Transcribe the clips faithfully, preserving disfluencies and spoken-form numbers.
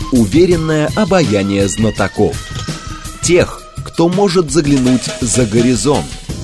уверенное обаяние знатоков. Тех, кто может заглянуть за горизонт.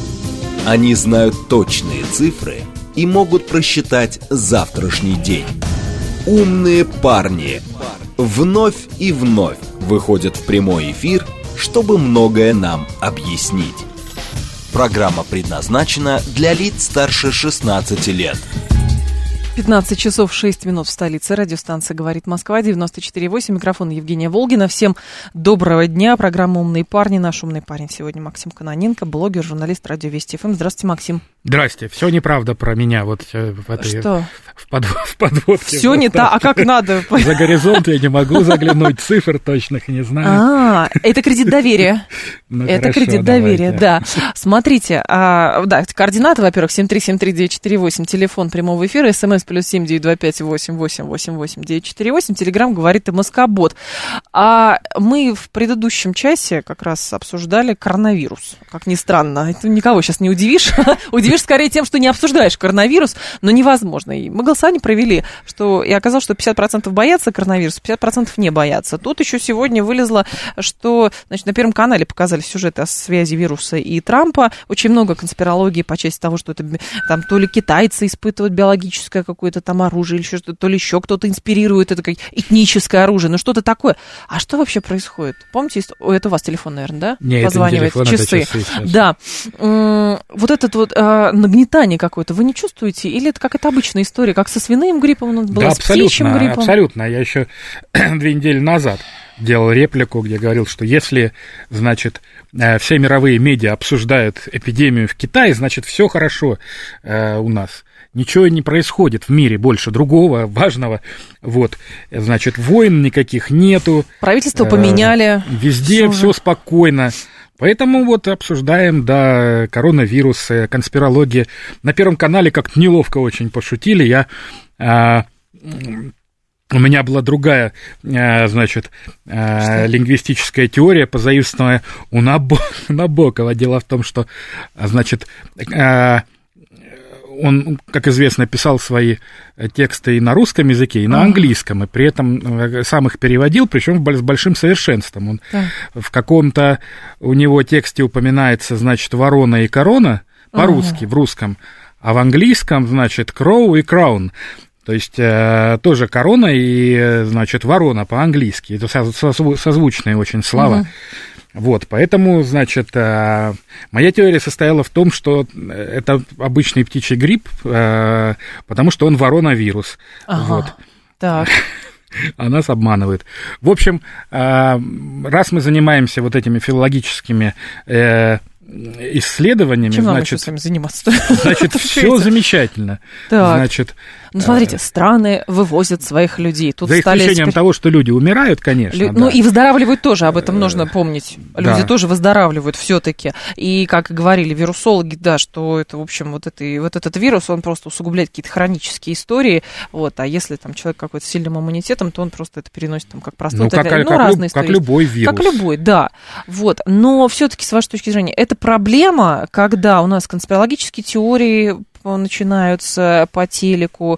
Они знают точные цифры и могут просчитать завтрашний день. Умные парни вновь и вновь выходят в прямой эфир, чтобы многое нам объяснить. Программа предназначена для лиц старше шестнадцати лет. пятнадцать часов шесть минут в столице. Радиостанция «Говорит Москва», девяносто четыре восемь. Микрофон Евгения Волгина. Всем доброго дня. Программа «Умные парни». Наш умный парень сегодня Максим Кононенко, блогер, журналист радио Вести ФМ. Здравствуйте, Максим. Здрасте. Все неправда про меня вот в этой... Что? В, под, в подводке. Все не так. А как надо? За горизонт я не могу заглянуть, цифр точных не знаю. А, это кредит доверия. Это кредит доверия, да. Смотрите, да, координаты, во-первых, семь три семь три девять четыре восемь, телефон прямого эфира, смс плюс семь девять два пять восемь восемь восемь восемь девять четыре восемь, телеграм говорит МСК-бот. А мы в предыдущем часе как раз обсуждали коронавирус. Как ни странно, это никого сейчас не удивишь. Удивишь скорее тем, что не обсуждаешь коронавирус, но невозможно. И мы голосование провели, что и оказалось, что пятьдесят процентов боятся коронавируса, пятьдесят процентов не боятся. Тут еще сегодня вылезло, что, значит, на Первом канале показали сюжеты о связи вируса и Трампа. Очень много конспирологии по части того, что это там то ли китайцы испытывают биологическое какое-то там оружие, или еще что-то, то ли еще кто-то инспирирует это как этническое оружие, ну что-то такое. А что вообще происходит? Помните, это у вас телефон, наверное, да? Нет, позванивает, это не телефон, часы. это часы. Да. Вот этот вот а, нагнетание какое-то, вы не чувствуете? Или это какая-то обычная история, как со свиным гриппом, у была, да, с птичьим гриппом? Абсолютно. Я еще две недели назад делал реплику, где говорил, что если, значит, все мировые медиа обсуждают эпидемию в Китае, значит, все хорошо э, у нас. Ничего не происходит в мире больше другого, важного. Вот, значит, войн никаких нету. Правительство поменяли. Везде все спокойно. Поэтому вот обсуждаем, да, коронавирус, конспирология. На Первом канале как-то неловко очень пошутили. Я... А, У меня была другая, значит, что? лингвистическая теория, позаимствованная у Набокова. Дело в том, что, значит, он, как известно, писал свои тексты и на русском языке, и на английском, и при этом сам их переводил, причем с большим совершенством. Он, да. В каком-то у него тексте упоминается, значит, ворона и корона по-русски, ага. в русском, а в английском, значит, crow и crown. То есть э, тоже корона и, значит, ворона по-английски. Это созвучные очень слова. Uh-huh. Вот, поэтому, значит, э, моя теория состояла в том, что это обычный птичий грипп, э, потому что он воронавирус. Ага. Вот. Так. А нас обманывает. В общем, э, раз мы занимаемся вот этими филологическими э, исследованиями, чем нам значит, еще с вами заниматься? Значит, все замечательно. Так. Значит, ну, смотрите, страны вывозят своих людей. Тут за исключением теперь... того, что люди умирают, конечно. Лю... Да. Ну, и выздоравливают тоже, об этом нужно помнить. Люди да. тоже выздоравливают все-таки. И, как говорили вирусологи, да, что это, в общем, вот, это, вот этот вирус, он просто усугубляет какие-то хронические истории. Вот, а если там человек какой-то с сильным иммунитетом, то он просто это переносит там, как простой. Ну, как, ну, как, разные как любой вирус. Как любой, да. Вот. Но все-таки, с вашей точки зрения, это проблема, когда у нас конспирологические теории начинаются по телеку,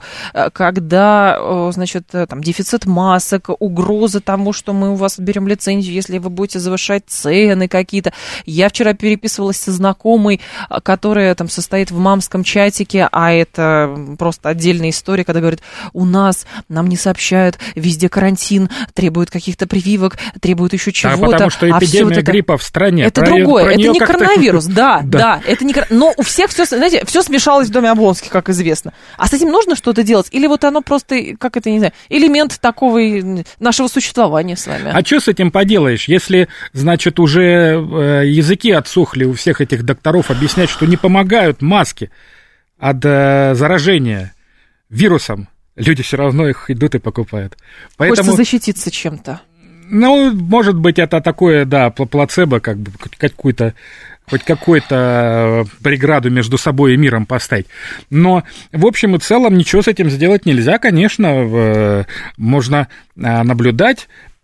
когда, значит, там, дефицит масок, угроза тому, что мы у вас берем лицензию, если вы будете завышать цены какие-то. Я вчера переписывалась со знакомой, которая там состоит в мамском чатике, а это просто отдельная история, когда говорит, у нас, нам не сообщают, везде карантин, требуют каких-то прививок, требуют еще чего-то. А потому что эпидемия а вот гриппа это, в стране. Это про другое, про это не коронавирус, да, да, да, это не но у всех все, знаете, все смешалось в доме Облонских, как известно. А с этим нужно что-то делать? Или вот оно просто, как это, не знаю, элемент такого нашего существования с вами? А что с этим поделаешь, если, значит, уже языки отсохли у всех этих докторов объяснять, что не помогают маски от заражения вирусом, люди все равно их идут и покупают. Поэтому... Хочется защититься чем-то. Ну, может быть, это такое, да, плацебо, как бы какую-то хоть какую-то преграду между собой и миром поставить. Но, в общем и целом, ничего с этим сделать нельзя, конечно, можно наблюдать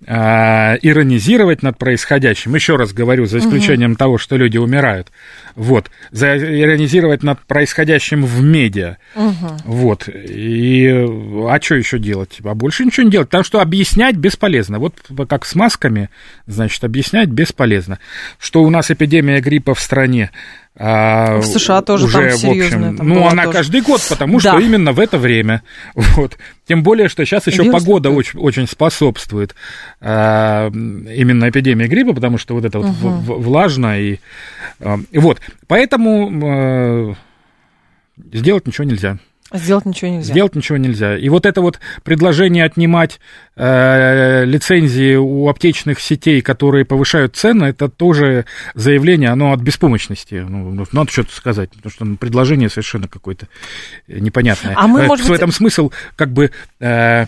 э, иронизировать над происходящим, еще раз говорю, за исключением угу. того, что люди умирают, вот, за иронизировать над происходящим в медиа, угу. вот, и, а что еще делать? А больше ничего не делать, потому что объяснять бесполезно, вот как с масками, значит, объяснять бесполезно, что у нас эпидемия гриппа в стране, А, в США тоже уже, там серьезная. Ну, она тоже. Каждый год, потому да. что именно в это время. Вот. Тем более, что сейчас еще Вирус погода очень, очень способствует а, именно эпидемии гриппа, потому что вот это угу. вот влажно. И, а, вот. Поэтому а, сделать ничего нельзя. Сделать ничего нельзя. Сделать ничего нельзя. И вот это вот предложение отнимать э, лицензии у аптечных сетей, которые повышают цены, это тоже заявление, оно от беспомощности. Ну, надо что-то сказать, потому что предложение совершенно какое-то непонятное. А мы, может в быть... этом смысл как бы... Э,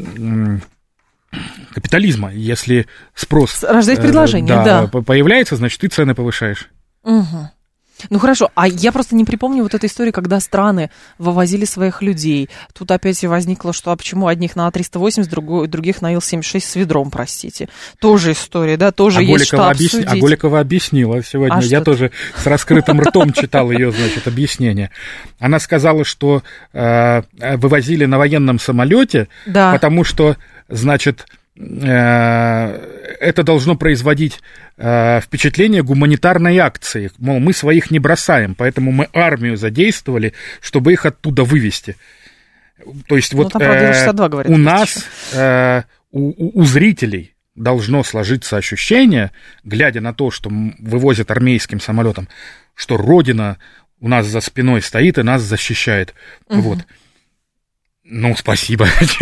капитализма. Если спрос... Рождает предложение, э, да, да. появляется, значит, ты цены повышаешь. Угу. Ну хорошо, а я просто не припомню вот этой истории, когда страны вывозили своих людей. Тут опять возникло, что а почему одних на триста восемьдесят, другой, других на Ил семьдесят шесть с ведром, простите. Тоже история, да, тоже а есть Голикова что обсудить. А Голикова объяснила сегодня, а я тоже с раскрытым ртом читал ее, значит, объяснение. Она сказала, что э, вывозили на военном самолете, да. потому что, значит... это должно производить э, впечатление гуманитарной акции. Мол, мы своих не бросаем, поэтому мы армию задействовали, чтобы их оттуда вывести. То есть ну, вот э, говорит, у нас, э, у, у зрителей должно сложиться ощущение, глядя на то, что вывозят армейским самолетом, что Родина у нас за спиной стоит и нас защищает. Угу. Вот. Ну, спасибо.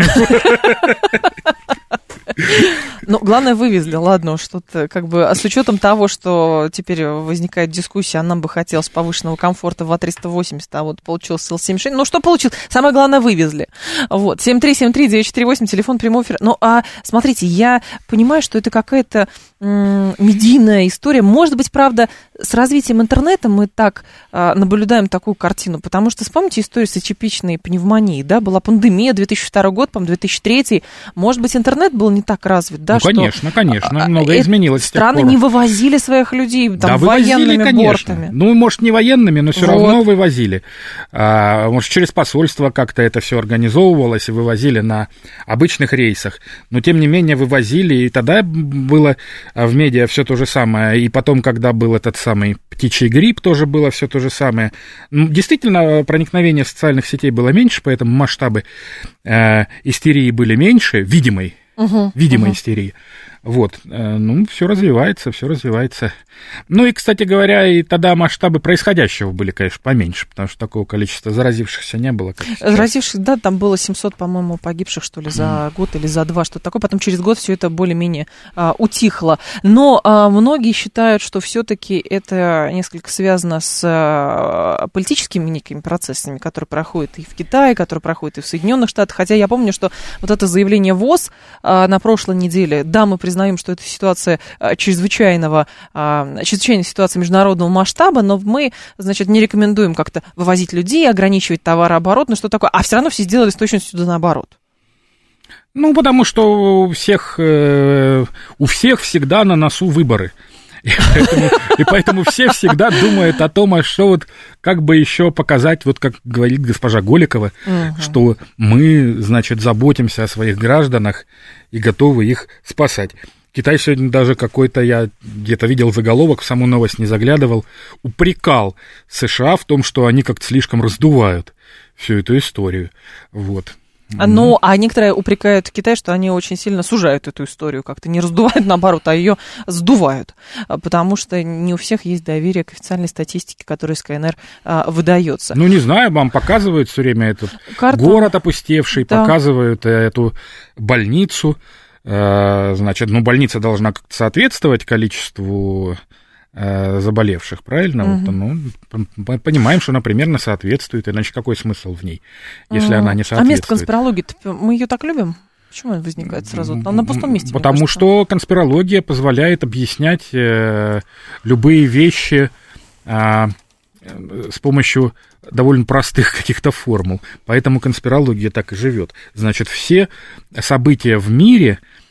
Ну, главное, вывезли, ладно, что-то как бы, а с учетом того, что теперь возникает дискуссия, а нам бы хотелось повышенного комфорта в А триста восемьдесят, а вот получилось Ил семьдесят шесть, ну, что получилось? Самое главное, вывезли. Вот, семь три семь три девять четыре восемь, телефон прямого эфира. Ну, а смотрите, я понимаю, что это какая-то м- медийная история. Может быть, правда, с развитием интернета мы так а, наблюдаем такую картину, потому что, вспомните историю с атипичной пневмонией, да, была пандемия, две тысячи второй год, по-моему, две тысячи третий, может быть, интернет был не так развит, да, ну, что... конечно, конечно, многое изменилось с тех Страны пор. не вывозили своих людей там, да, военными вывозили, бортами. Ну, может, не военными, но все вот. равно вывозили. А, может, через посольство как-то это все организовывалось и вывозили на обычных рейсах. Но, тем не менее, вывозили, и тогда было в медиа все то же самое. И потом, когда был этот самый птичий грипп, тоже было все то же самое. Ну, действительно, проникновение социальных сетей было меньше, поэтому масштабы э, истерии были меньше, видимой. Угу, видимой угу. истерии. Вот, ну, все развивается, все развивается. Ну и, кстати говоря, и тогда масштабы происходящего были, конечно, поменьше, потому что такого количества заразившихся не было. Заразивших, да, там было семьсот, по-моему, погибших, что ли, за mm. год или за два, что-то такое. Потом через год все это более-менее а, утихло. Но а, многие считают, что все-таки это несколько связано с а, политическими некими процессами, которые проходят и в Китае, которые проходят и в Соединенных Штатах. Хотя я помню, что вот это заявление ВОЗ а, на прошлой неделе, да, мы признаем, знаем, что это ситуация чрезвычайного, чрезвычайная ситуация международного масштаба, но мы, значит, не рекомендуем как-то вывозить людей, ограничивать товарооборот, ну что такое, а все равно все сделали с точностью да наоборот. Ну, потому что у всех, у всех всегда на носу выборы. И поэтому, и поэтому все всегда думают о том, а что вот как бы еще показать, вот как говорит госпожа Голикова, угу. что мы, значит, заботимся о своих гражданах и готовы их спасать. Китай сегодня даже какой-то, я где-то видел заголовок, в саму новость не заглядывал, упрекал США в том, что они как-то слишком раздувают всю эту историю. Вот. Ну, а некоторые упрекают Китай, что они очень сильно сужают эту историю, как-то не раздувают, наоборот, а ее сдувают, потому что не у всех есть доверие к официальной статистике, которая из КНР а, выдается. Ну, не знаю, вам показывают все время этот Карту. город опустевший, да. показывают эту больницу, значит, ну, больница должна как-то соответствовать количеству заболевших, правильно? Угу. Вот, ну, мы понимаем, что она примерно соответствует, иначе какой смысл в ней, если угу. она не соответствует? А место конспирологии, мы ее так любим? Почему она возникает сразу? Там на пустом месте. Потому что конспирология позволяет объяснять э, любые вещи э, с помощью довольно простых каких-то формул. Поэтому конспирология так и живет. Значит, все события в мире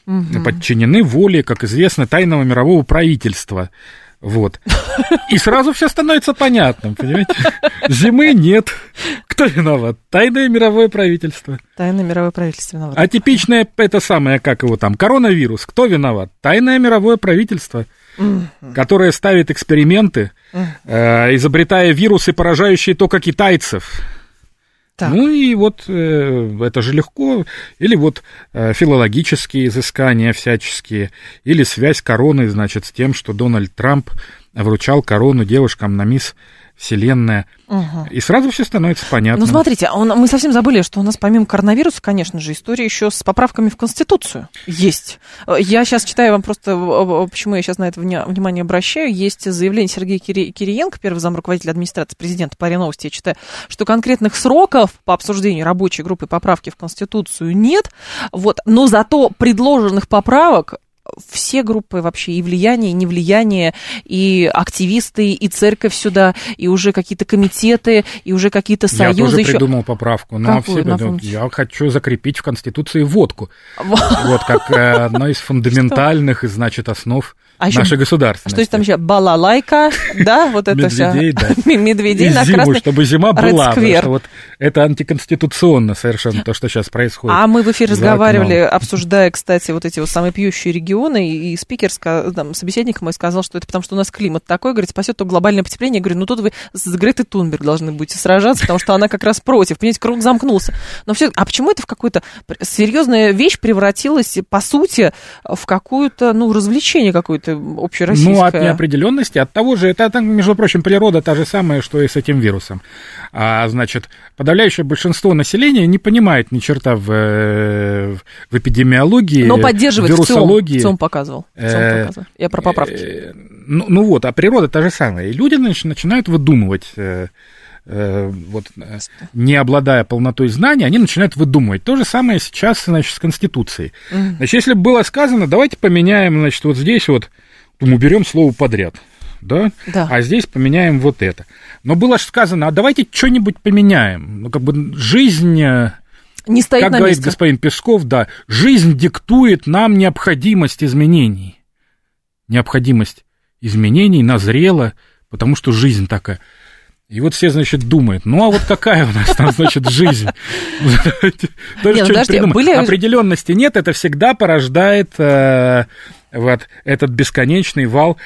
угу. подчинены воле, как известно, тайного мирового правительства. Вот. И сразу все становится понятным, понимаете? Зимы нет. Кто виноват? Тайное мировое правительство. Тайное мировое правительство виноват. А типичное это самое, как его там, коронавирус. Кто виноват? Тайное мировое правительство, mm-hmm. которое ставит эксперименты, mm-hmm. э, изобретая вирусы, поражающие только китайцев. Так. Ну и вот э, это же легко. Или вот э, филологические изыскания всяческие, или связь короны, значит, с тем, что Дональд Трамп вручал корону девушкам на мисс Вселенная. Угу. И сразу все становится понятно. Ну, смотрите, он, мы совсем забыли, что у нас помимо коронавируса, конечно же, история еще с поправками в Конституцию есть. Я сейчас читаю вам просто, почему я сейчас на это внимание обращаю. Есть заявление Сергея Кириенко, первый зам руководителя администрации президента, по РИА Новости, я читаю, что конкретных сроков по обсуждению рабочей группы поправки в Конституцию нет, вот, но зато предложенных поправок все группы вообще, и влияние, и невлияние, и активисты, и церковь сюда, и уже какие-то комитеты, и уже какие-то союзы. Я тоже еще... придумал поправку, но все придумали. Я хочу закрепить в Конституции водку. Вот как одна из фундаментальных, значит, основ а нашей государственности. Что есть там еще? Балалайка, да, вот это все. Медведей, да. Медведей на красный. Чтобы зима была, потому что вот это антиконституционно совершенно то, что сейчас происходит. А мы в эфире разговаривали, обсуждая, кстати, вот эти вот самые пьющие регионы, и спикер, там, собеседник мой сказал, что это потому, что у нас климат такой, говорит, спасет только глобальное потепление. Я говорю, ну тут вы с Гретой Тунберг должны будете сражаться, потому что она как раз против. Понимаете, круг замкнулся. Но все, а почему это в какую-то серьезную вещь превратилась, по сути, в какую-то, ну, развлечение какое-то общероссийское? Ну, от неопределенности, от того же, это, между прочим, природа та же самая, что и с этим вирусом. А, значит, подавляющее большинство населения не понимает ни черта в, в эпидемиологии, но поддерживает в вирусологии. В ЦИОМ показывал. В ЦИОМ показывал. Я про поправки. Ну, ну вот, а природа та же самая. И люди, значит, начинают выдумывать, вот, не обладая полнотой знаний, они начинают выдумывать. То же самое сейчас, значит, с Конституцией. Mm. Значит, если бы было сказано, давайте поменяем, значит, вот здесь вот, мы берем слово подряд, да? Да. А здесь поменяем вот это. Но было же сказано, а давайте что-нибудь поменяем. Ну, как бы жизнь... Не стоит как на говорит месте. Господин Песков, да, жизнь диктует нам необходимость изменений. Необходимость изменений назрела, потому что жизнь такая. И вот все, значит, думают, ну а вот какая у нас там, значит, жизнь? Определенности нет, это всегда порождает вот этот бесконечный вал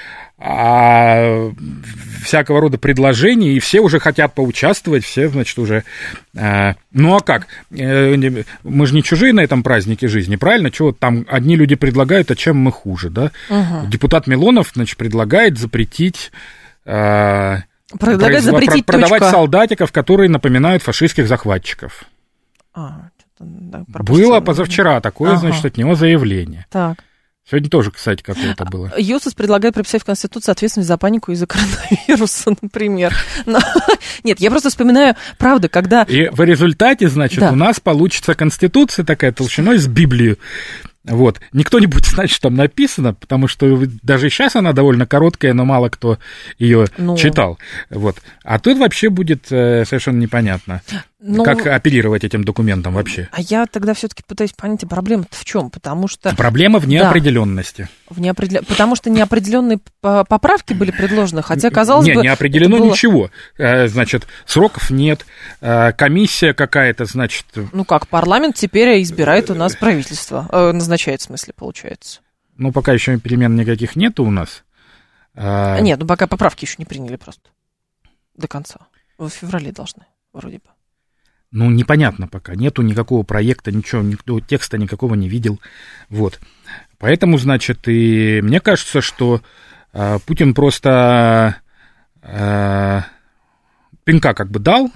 всякого рода предложений, и все уже хотят поучаствовать, все, значит, уже... Ну а как? Мы же не чужие на этом празднике жизни, правильно? Чего там одни люди предлагают, а чем мы хуже, да? Депутат Милонов, значит, предлагает запретить... Предлагает запретить продавать точка. солдатиков, которые напоминают фашистских захватчиков. А, да, было позавчера такое, ага. значит, от него заявление. Так. Сегодня тоже, кстати, какое-то было. ЮСИС предлагает прописать в Конституции ответственность за панику из-за коронавируса, например. Но... Нет, я просто вспоминаю, правда, когда... И в результате, значит, да. у нас получится Конституция такая толщиной с Библию. Вот. Никто не будет знать, что там написано, потому что даже сейчас она довольно короткая, но мало кто ее ну... читал. Вот. А тут вообще будет э, совершенно непонятно, ну... как оперировать этим документом вообще. А я тогда все-таки пытаюсь понять, а проблема-то в чем? Потому что... Проблема в неопределенности. Да, в неопределен... Потому что неопределенные поправки были предложены, хотя, казалось не, бы... Не, не определено было... ничего. Значит, сроков нет, комиссия какая-то, значит... Ну как, парламент теперь избирает у нас правительство, назначает, в смысле, получается. Ну, пока еще перемен никаких нету у нас. А... Нет, ну пока поправки еще не приняли просто до конца. В феврале должны, вроде бы. Ну, непонятно пока. Нету никакого проекта, ничего, никто текста никакого не видел. Вот. Поэтому, значит, и мне кажется, что э, Путин просто э, пинка как бы дал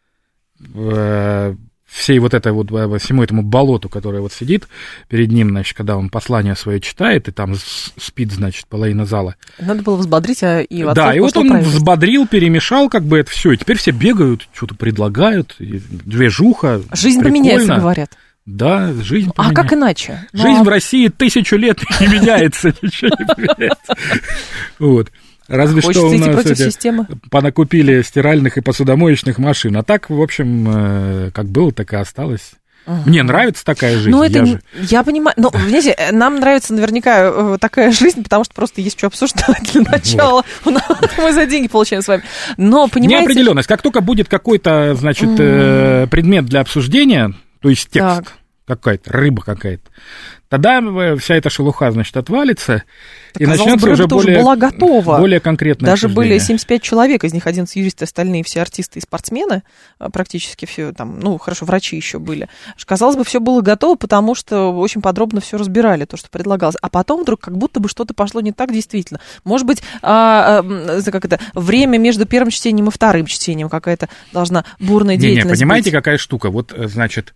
э, всей вот этой вот, всему этому болоту, которое вот сидит перед ним, значит, когда он послание свое читает, и там спит, значит, половина зала. Надо было взбодрить, а и в Да, и вот он взбодрил, перемешал, как бы это все, и теперь все бегают, что-то предлагают, движуха. Жизнь прикольно. Поменяется, говорят. Да, жизнь А поменяется. как иначе? Жизнь ну, в России тысячу лет не меняется, ничего не меняется. Вот. Разве Хочется что у идти нас против эти, системы. понакупили стиральных и посудомоечных машин. А так, в общем, как было, так и осталось. Угу. Мне нравится такая жизнь. Ну, это я, не, же... я понимаю. Ну, видите, нам нравится наверняка такая жизнь, потому что просто есть что обсуждать для начала. Вот. Мы за деньги получаем с вами. Но, понимаете... Неопределенность. Как только будет какой-то, значит, mm. предмет для обсуждения, то есть текст так. какая-то, рыба какая-то, тогда вся эта шелуха, значит, отвалится, так, и начнется уже более, уже была готова. более конкретное Даже обсуждение. Были семьдесят пять человек, из них одиннадцать юристы, остальные все артисты и спортсмены, практически все там, ну, хорошо, врачи еще были. Казалось бы, все было готово, потому что очень подробно все разбирали, то, что предлагалось. А потом вдруг как будто бы что-то пошло не так действительно. Может быть, а, а, как это, время между первым чтением и вторым чтением какая-то должна бурная деятельность не, не, понимаете, быть. Какая штука? Вот, значит...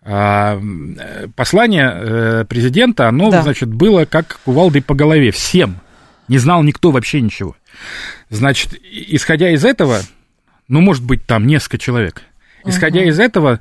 Послание президента, оно, да. значит, было как кувалдой по голове всем. Не знал никто вообще ничего. Значит, исходя из этого, ну, может быть, там несколько человек. Исходя угу. из этого,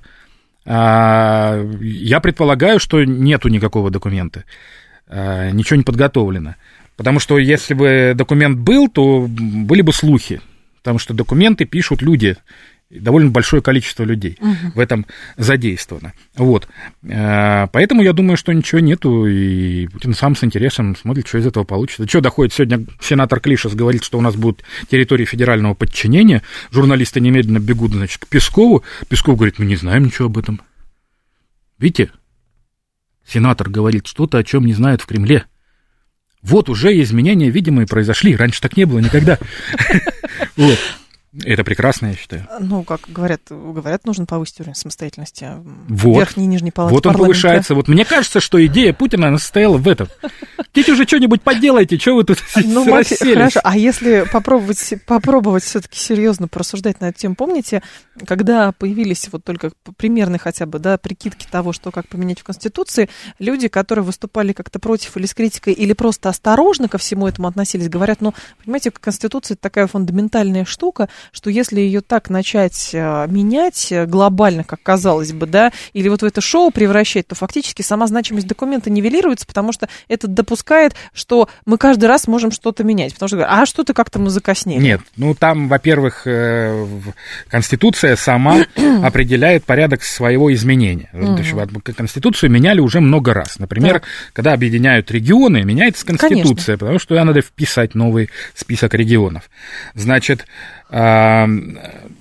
я предполагаю, что нету никакого документа. Ничего не подготовлено. Потому что если бы документ был, то были бы слухи. Потому что документы пишут люди. Довольно большое количество людей uh-huh. в этом задействовано. Вот. Поэтому я думаю, что ничего нету, и Путин сам с интересом смотрит, что из этого получится. Что доходит? Сегодня сенатор Клишес говорит, что у нас будут территории федерального подчинения. Журналисты немедленно бегут, значит, к Пескову. Песков говорит, мы не знаем ничего об этом. Видите? Сенатор говорит что-то, о чем не знают в Кремле. Вот уже изменения видимые произошли. Раньше так не было никогда. Вот. Это прекрасно, я считаю. Ну, как говорят, говорят, нужно повысить уровень самостоятельности. Вот. Верхней и нижней палаты Вот он повышается. Вот мне кажется, что идея Путина, она состояла в этом. Идите уже что-нибудь поделайте, что вы тут ну, расселись. Хорошо, а если попробовать, попробовать все-таки серьезно порассуждать на эту тему, помните, когда появились вот только примерные хотя бы, да, прикидки того, что как поменять в Конституции, люди, которые выступали как-то против или с критикой, или просто осторожно ко всему этому относились, говорят, ну, понимаете, Конституция — это такая фундаментальная штука, что если ее так начать менять глобально, как казалось бы, да, или вот в это шоу превращать, то фактически сама значимость документа нивелируется, потому что это допускает, что мы каждый раз можем что-то менять. Потому что, а что-то как-то мы закоснели. Нет, ну там, во-первых, Конституция сама определяет порядок своего изменения. Угу. Конституцию меняли уже много раз. Например, так. когда объединяют регионы, меняется Конституция, Конечно. Потому что туда надо вписать новый список регионов. Значит, там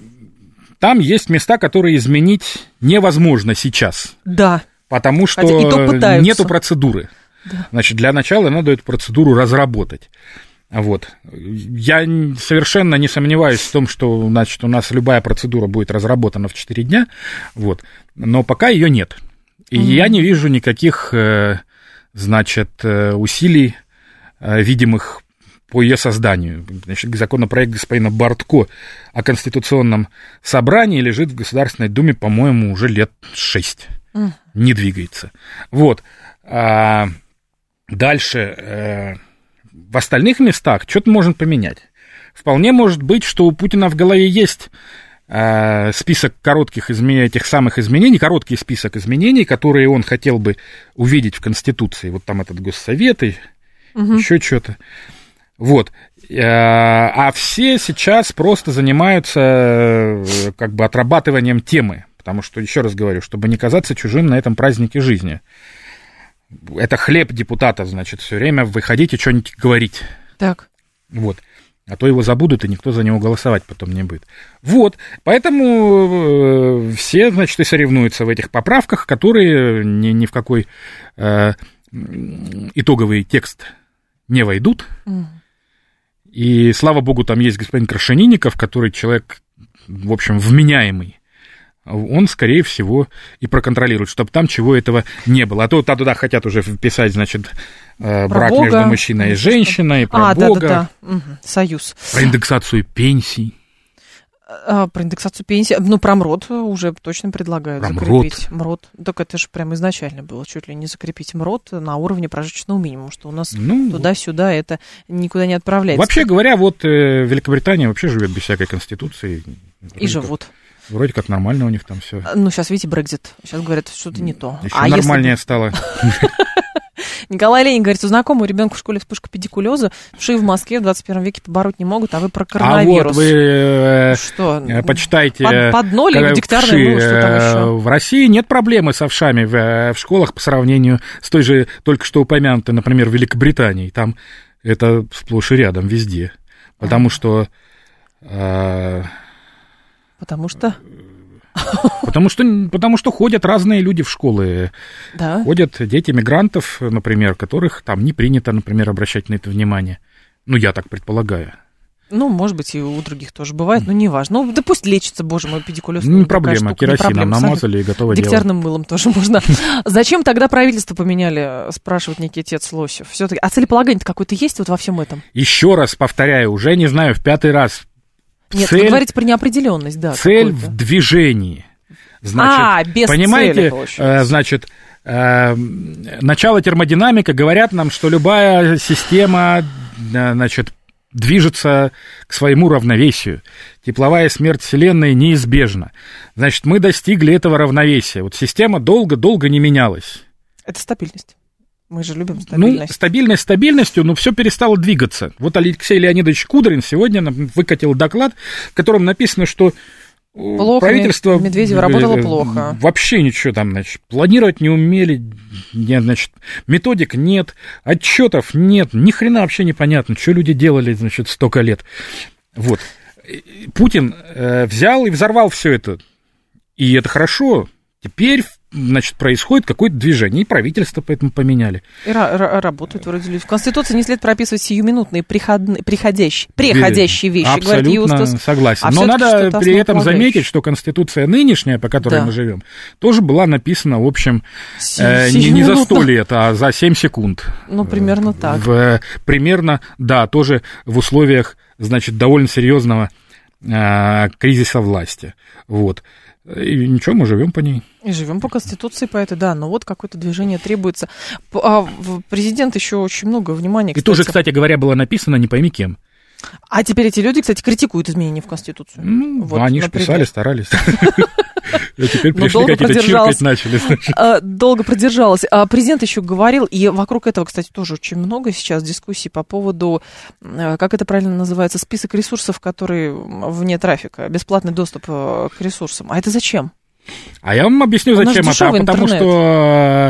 есть места, которые изменить невозможно сейчас. Да. Потому что нету процедуры. Да. Значит, для начала надо эту процедуру разработать. Вот. Я совершенно не сомневаюсь в том, что, значит, у нас любая процедура будет разработана в четыре дня, вот. Но пока ее нет. И mm-hmm. я не вижу никаких, значит, усилий видимых по ее созданию. Значит, законопроект господина Бортко о Конституционном собрании лежит в Государственной Думе, по-моему, уже лет шесть. Mm. Не двигается. Вот. А дальше, в остальных местах что-то можно поменять. Вполне может быть, что у Путина в голове есть список коротких изменений, этих самых изменений, короткий список изменений, которые он хотел бы увидеть в Конституции. Вот там этот Госсовет и mm-hmm. еще что-то. Вот. А все сейчас просто занимаются как бы отрабатыванием темы, потому что, еще раз говорю, чтобы не казаться чужим на этом празднике жизни. Это хлеб депутатов, значит, все время выходить и что-нибудь говорить. Так. Вот. А то его забудут, и никто за него голосовать потом не будет. Вот. Поэтому все, значит, и соревнуются в этих поправках, которые ни, ни в какой э, итоговый текст не войдут. Mm. И, слава богу, там есть господин Крашенинников, который человек, в общем, вменяемый. Он, скорее всего, и проконтролирует, чтобы там чего этого не было. А то туда хотят уже вписать, значит, про брак Бога, между мужчиной и женщиной, про а, Бога. Да, да, да. Угу. Союз. Про индексацию пенсий. А, про индексацию пенсии. Ну, про МРОД уже точно предлагают про закрепить. МРОД. Так это же прямо изначально было, чуть ли не закрепить МРОД на уровне прожиточного минимума, что у нас ну, туда-сюда это никуда не отправляется. Вообще говоря, вот Великобритания вообще живет без всякой конституции. И живут. Вроде как нормально у них там все. Ну, сейчас, видите, Брексит. Сейчас говорят, что-то не то. Еще а нормальнее если... стало. Николай Ленин говорит, у знакомого ребенка в школе вспышка педикулеза, вши в Москве в двадцать первом веке побороть не могут, а вы про коронавирус. А вот вы э, что? почитайте... Под, под ноль или дегтярный мыл, что там еще? В России нет проблемы с овшами в, в школах по сравнению с той же только что упомянутой, например, Великобританией. Там это сплошь и рядом везде. Потому что... Э, потому что... Потому что, потому что ходят разные люди в школы. Да. Ходят дети мигрантов, например, которых там не принято, например, обращать на это внимание. Ну, я так предполагаю. Ну, может быть, и у других тоже бывает, но неважно. Ну, да пусть лечится, боже мой, педикулез. Ну, не проблема, керосином намазали и готово дело. Дегтярным мылом тоже можно. Зачем тогда правительство поменяли, спрашивает некий отец Лосев. Все-таки, а целеполагание-то какое-то есть вот во всем этом? Еще раз повторяю, уже не знаю, в пятый раз. Нет, цель, вы говорите про неопределенность, да. Цель какой-то. В движении. Значит, а, без понимаете, цели, э, значит, э, начало термодинамика говорят нам, что любая система, э, значит, движется к своему равновесию. Тепловая смерть Вселенной неизбежна. Значит, мы достигли этого равновесия. Вот система долго-долго не менялась. Это стабильность. Мы же любим стабильность. Ну, стабильность стабильностью, но все перестало двигаться. Вот Алексей Леонидович Кудрин сегодня выкатил доклад, в котором написано, что плохо, правительство Медведева работало плохо. Вообще ничего там, значит, планировать не умели, нет, значит, методик нет, отчетов нет, ни хрена вообще непонятно, что люди делали, значит, столько лет. Вот. Путин э, взял и взорвал все это. И это хорошо. Теперь, значит, происходит какое-то движение, и правительство поэтому поменяли. И ра- работают вроде люди. В Конституции не следует прописывать сиюминутные, приходные, приходящие, приходящие вещи. Абсолютно согласен. А но надо при этом заметить, что Конституция нынешняя, по которой да. мы живем, тоже была написана, в общем, э, не, не за сто лет, а за семь секунд. Ну, примерно так. В, примерно, да, тоже в условиях, значит, довольно серьезного э, кризиса власти. Вот. И ничего, мы живем по ней. И живем по Конституции, по этой, да, но вот какое-то движение требуется. А президент еще очень много внимания, кстати. И тоже, кстати говоря, было написано не пойми кем. А теперь эти люди, кстати, критикуют изменения в Конституцию. Ну, вот, они же писали, старались. И теперь пришли, какие-то чиркать начали. Долго продержалась. Президент еще говорил, и вокруг этого, кстати, тоже очень много сейчас дискуссий по поводу, как это правильно называется, список ресурсов, которые вне трафика, бесплатный доступ к ресурсам. А это зачем? А я вам объясню, зачем это. Потому что...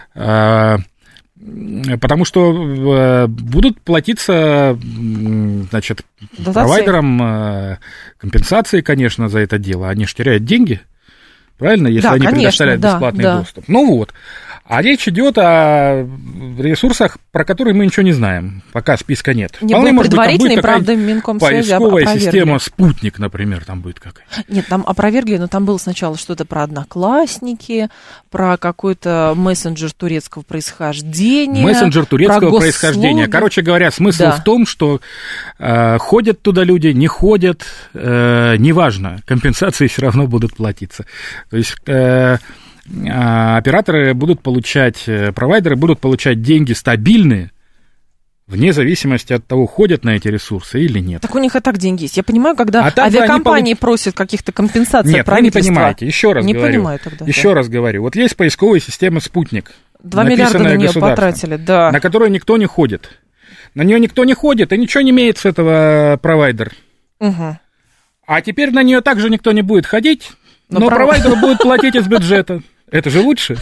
Потому что будут платиться, значит, дотации. Провайдерам компенсации, конечно, за это дело. Они же теряют деньги, правильно, если да, они конечно, предоставляют да, бесплатный да. доступ. Ну вот. А речь идет о ресурсах, про которые мы ничего не знаем, пока списка нет. Не Вполне может быть, там будет правда, поисковая система «Спутник», например, там будет какая-то. Нет, там опровергли, но там было сначала что-то про Одноклассники, про какой-то мессенджер турецкого происхождения. Мессенджер турецкого происхождения. Короче говоря, смысл да. в том, что э, ходят туда люди, не ходят, э, неважно, компенсации все равно будут платиться. То есть... Э, операторы будут получать, провайдеры будут получать деньги стабильные, вне зависимости от того, ходят на эти ресурсы или нет. Так у них и так деньги есть. Я понимаю, когда а авиакомпании получ... просят каких-то компенсаций нет, правительства. Нет, вы не понимаете. Еще раз не говорю. Понимаю тогда, еще да. раз говорю. Вот есть поисковая система «Спутник». Два миллиарда на нее потратили, да. На которую никто не ходит. На нее никто не ходит, и ничего не имеет с этого провайдер. Угу. А теперь на нее также никто не будет ходить, но, но прав... провайдер будет платить из бюджета. Это же лучше.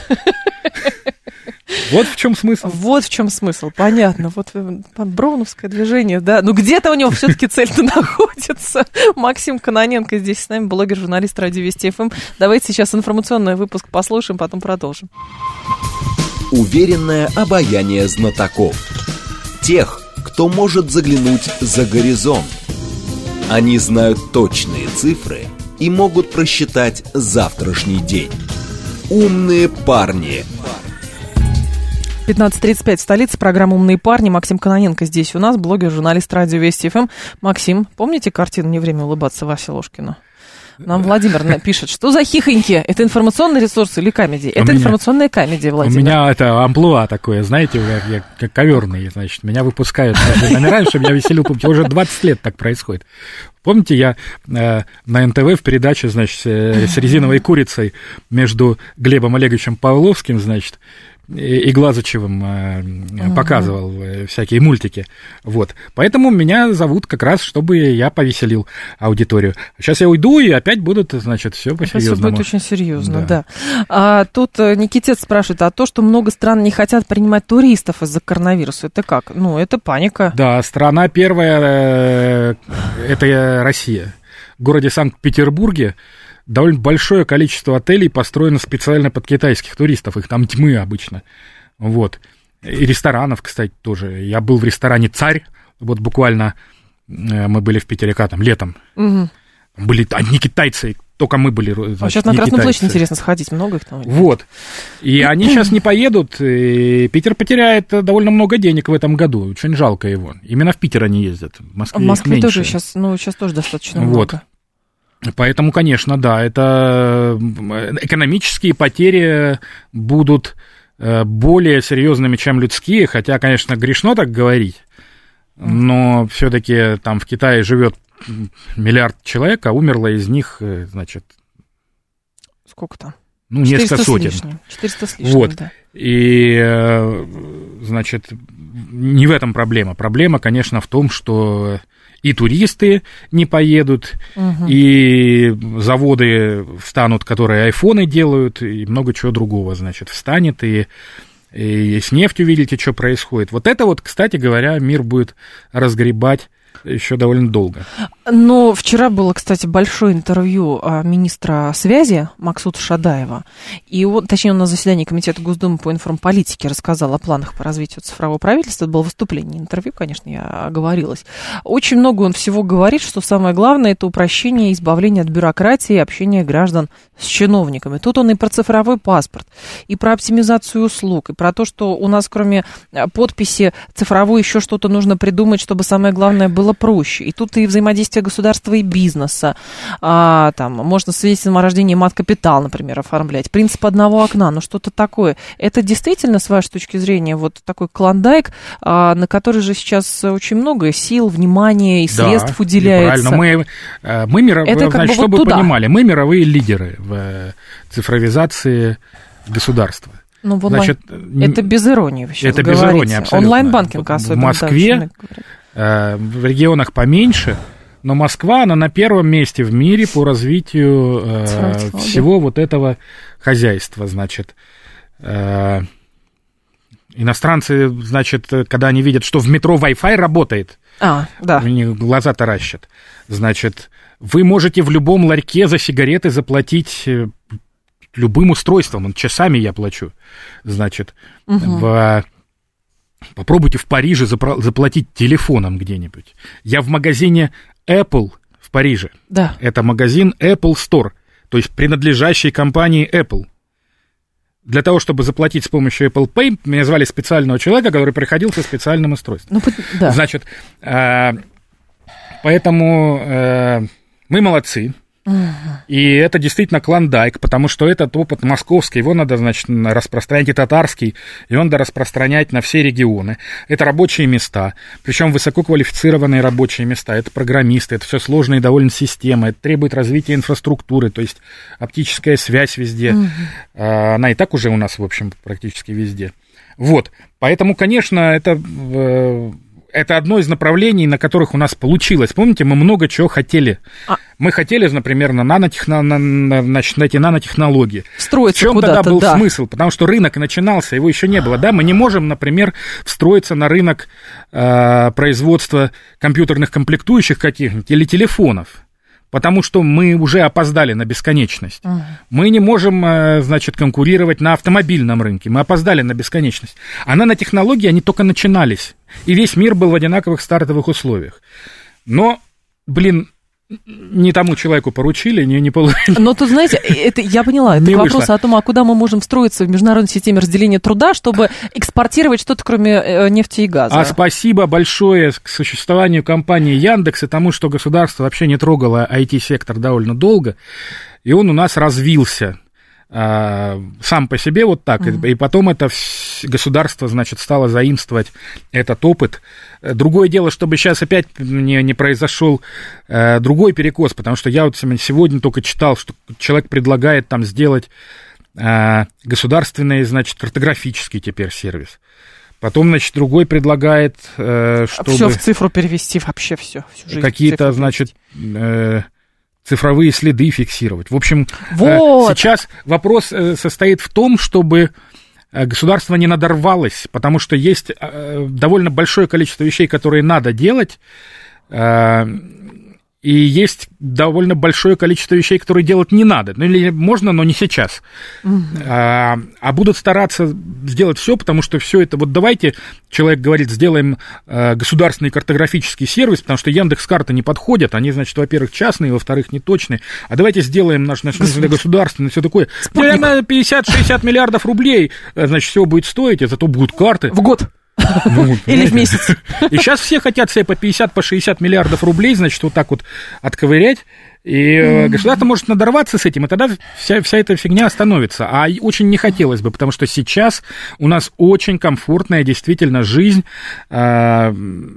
Вот в чем смысл. Вот в чем смысл, понятно. Вот броуновское движение, да. Ну где-то у него все-таки цель-то находится. Максим Кононенко здесь с нами, блогер, журналист Радио Вести ФМ. Давайте сейчас информационный выпуск послушаем, потом продолжим. Уверенное обаяние знатоков. Тех, кто может заглянуть за горизонт. Они знают точные цифры и могут просчитать завтрашний день. Умные парни. пятнадцать тридцать пять в столице, программа «Умные парни». Максим Кононенко здесь у нас, блогер, журналист Радио Вести ФМ. Максим, помните картину «Не время улыбаться» Васи Ложкину? Нам Владимир напишет, что за хихоньки? Это информационный ресурс или комедия? Это меня, информационная комедия, Владимир. У меня это амплуа такое, знаете, я, я как коверный, значит, меня выпускают номера, чтобы я веселил публику. Уже двадцать лет так происходит. Помните, я э, на эн тэ вэ в передаче, значит, э, с резиновой курицей между Глебом Олеговичем Павловским, значит, и Глазычевым uh-huh. показывал всякие мультики. Вот. Поэтому меня зовут как раз, чтобы я повеселил аудиторию. Сейчас я уйду, и опять будут, значит, все по-серьезному. Все будет очень серьезно, да. да. А, тут Никитец спрашивает, а то, что много стран не хотят принимать туристов из-за коронавируса, это как? Ну, это паника. Да, страна первая, это Россия. В городе Санкт-Петербурге довольно большое количество отелей построено специально под китайских туристов. Их там тьмы обычно. Вот. И ресторанов, кстати, тоже. Я был в ресторане «Царь». Вот буквально мы были в Питере, там, летом. Угу. Были одни китайцы, только мы были, значит, а сейчас на Красную площадь интересно сходить, много их там? Вот. И они сейчас не поедут, и Питер потеряет довольно много денег в этом году. Очень жалко его. Именно в Питер они ездят. В Москве, в Москве тоже сейчас, ну, сейчас тоже достаточно вот. много. Поэтому, конечно, да, это экономические потери будут более серьезными, чем людские, хотя, конечно, грешно так говорить, но все-таки там в Китае живет миллиард человек, а умерло из них, значит... Сколько там? Ну, несколько сотен. четыреста с лишним, вот. Да. И, значит, не в этом проблема. Проблема, конечно, в том, что и туристы не поедут, угу. и заводы встанут, которые айфоны делают, и много чего другого, значит, встанет, и, и с нефтью видите, что происходит. Вот это вот, кстати говоря, мир будет разгребать еще довольно долго. Но вчера было, кстати, большое интервью министра связи Максута Шадаева. И он, точнее, он на заседании Комитета Госдумы по информполитике рассказал о планах по развитию цифрового правительства. Это было выступление, интервью, конечно, я оговорилась. Очень много он всего говорит, что самое главное – это упрощение и избавление от бюрократии и общение граждан с чиновниками. Тут он и про цифровой паспорт, и про оптимизацию услуг, и про то, что у нас кроме подписи цифровой еще что-то нужно придумать, чтобы самое главное было проще. И тут и взаимодействие государства и бизнеса. А, там, можно свидетельством о рождении мат-капитал, например, оформлять. Принцип одного окна, ну что-то такое. Это действительно, с вашей точки зрения, вот такой клондайк, а, на который же сейчас очень много сил, внимания и средств да, уделяется. Правильно. Мы, мы мировые, значит, как бы чтобы вот вы понимали, мы мировые лидеры в цифровизации государства. Ну, в онлайн... Значит, это без иронии вы сейчас это говорите. без иронии, абсолютно. Онлайн-банкинг особенно. В Москве, да, в регионах поменьше, но Москва, она на первом месте в мире по развитию э, всего вот этого хозяйства, значит. Э, иностранцы, значит, когда они видят, что в метро Wi-Fi работает, а, да. у них глаза таращат. Значит, вы можете в любом ларьке за сигареты заплатить любым устройством, часами я плачу, значит, угу. в... Попробуйте в Париже заплатить телефоном где-нибудь. Я в магазине Apple в Париже. Да. Это магазин Apple Store, то есть принадлежащий компании Apple. Для того, чтобы заплатить с помощью Apple Pay, меня звали специального человека, который приходил со специальным устройством. Ну, да. Значит, поэтому мы молодцы. И это действительно клондайк, потому что этот опыт московский, его надо, значит, распространять, и татарский, и он надо распространять на все регионы. Это рабочие места, причем высококвалифицированные рабочие места, это программисты, это все сложные довольно системы, это требует развития инфраструктуры, то есть оптическая связь везде, mm-hmm. она и так уже у нас, в общем, практически везде. Вот, поэтому, конечно, это... Это одно из направлений, на которых у нас получилось. Помните, мы много чего хотели. А. Мы хотели, например, на, нанотехно... на, на, значит, на эти нанотехнологии. Встроиться в чем куда-то, тогда был да. смысл? Потому что рынок начинался, его еще не было. Да? Мы не можем, например, встроиться на рынок э, производства компьютерных комплектующих каких-нибудь или телефонов. Потому что мы уже опоздали на бесконечность. Uh-huh. Мы не можем, значит, конкурировать на автомобильном рынке. Мы опоздали на бесконечность. А нанотехнологии, они только начинались. И весь мир был в одинаковых стартовых условиях. Но, блин, не тому человеку поручили, не, не получили. Но тут, знаете, это, я поняла, это вопрос о том, а куда мы можем встроиться в международной системе разделения труда, чтобы экспортировать что-то, кроме нефти и газа. А спасибо большое к существованию компании Яндекс и тому, что государство вообще не трогало ай ти-сектор довольно долго, и он у нас развился а, сам по себе вот так, mm-hmm. и, и потом это государство, значит, стало заимствовать этот опыт. Другое дело, чтобы сейчас опять не, не произошел э, другой перекос, потому что я вот сегодня только читал, что человек предлагает там сделать государственный, значит, картографический теперь сервис. Потом, значит, другой предлагает, чтобы... Все в цифру перевести, вообще все. Какие-то, значит, цифровые следы фиксировать. В общем, вот. Сейчас вопрос состоит в том, чтобы государство не надорвалось, потому что есть довольно большое количество вещей, которые надо делать, и есть довольно большое количество вещей, которые делать не надо. Ну, или можно, но не сейчас. Mm-hmm. А, а будут стараться сделать все, потому что все это... Вот давайте, человек говорит, сделаем а, государственный картографический сервис, потому что Яндекс.Карты не подходят. Они, значит, во-первых, частные, во-вторых, неточные. А давайте сделаем наш, наш государственный, все такое. Примерно пятьдесят-шестьдесят миллиардов рублей, значит, все будет стоить, а зато будут карты. В год. Ну, или в месяц. И сейчас все хотят себе по пятьдесят, по шестьдесят миллиардов рублей, значит, вот так вот отковырять. И mm-hmm. государство может надорваться с этим, и тогда вся, вся эта фигня остановится. А очень не хотелось бы, потому что сейчас у нас очень комфортная действительно жизнь э,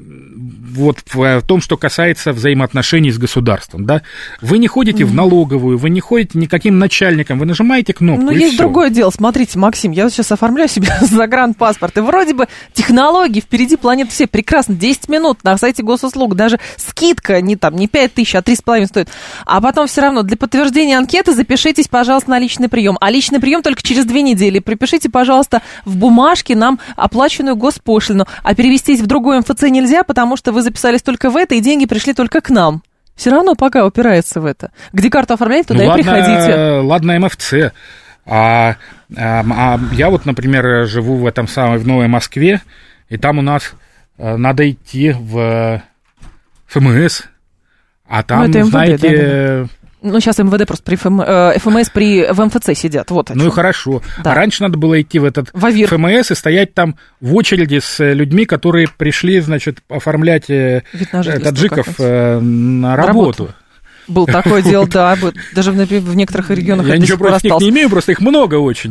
вот в, в том, что касается взаимоотношений с государством. Да? Вы не ходите mm-hmm. в налоговую, вы не ходите никаким начальником, вы нажимаете кнопку. Ну, есть всё. Другое дело. Смотрите, Максим, я вот сейчас оформляю себе загранпаспорт, и вроде бы технологии впереди планеты все прекрасно. десять минут на сайте госуслуг, даже скидка не, там, не пять тысяч, а три с половиной стоит. А потом все равно для подтверждения анкеты запишитесь, пожалуйста, на личный прием. А личный прием только через две недели. Припишите, пожалуйста, в бумажке нам оплаченную госпошлину. А перевестись в другой эм эф цэ нельзя, потому что вы записались только в это, и деньги пришли только к нам. Все равно пока упирается в это. Где карту оформляете, туда ну, и ладно, приходите. Ладно, эм эф цэ. А, а, а я вот, например, живу в этом самом, в Новой Москве, и там у нас надо идти в эф эм эс. А там, ну, МВД, знаете... Да, да. Ну, сейчас эм вэ дэ просто при ФМ, э, эф эм эс при, в эм эф цэ сидят, вот. Ну и хорошо. Да. А раньше надо было идти в этот в эф эм эс и стоять там в очереди с людьми, которые пришли, значит, оформлять э, таджиков э, на работу. работу. Был такое дело, да, даже в, в некоторых регионах я это ничего против них не имею, просто их много очень.